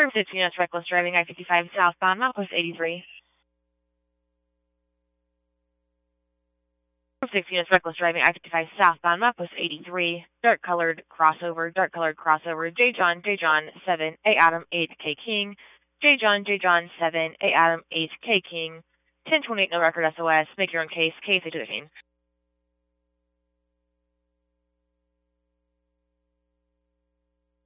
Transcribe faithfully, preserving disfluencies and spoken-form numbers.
Affirm six units, reckless driving, I fifty-five southbound, milepost eighty-three. six units, reckless driving, I fifty-five southbound, milepost eighty-three. Dark colored crossover, dark colored crossover, J. John, J. John, seven, A. Adam, eight, K. King. J. John, J. John, seven, A. Adam, eight, K. King. ten twenty-eight, no record S O S. Make your own case, case eight to the scene.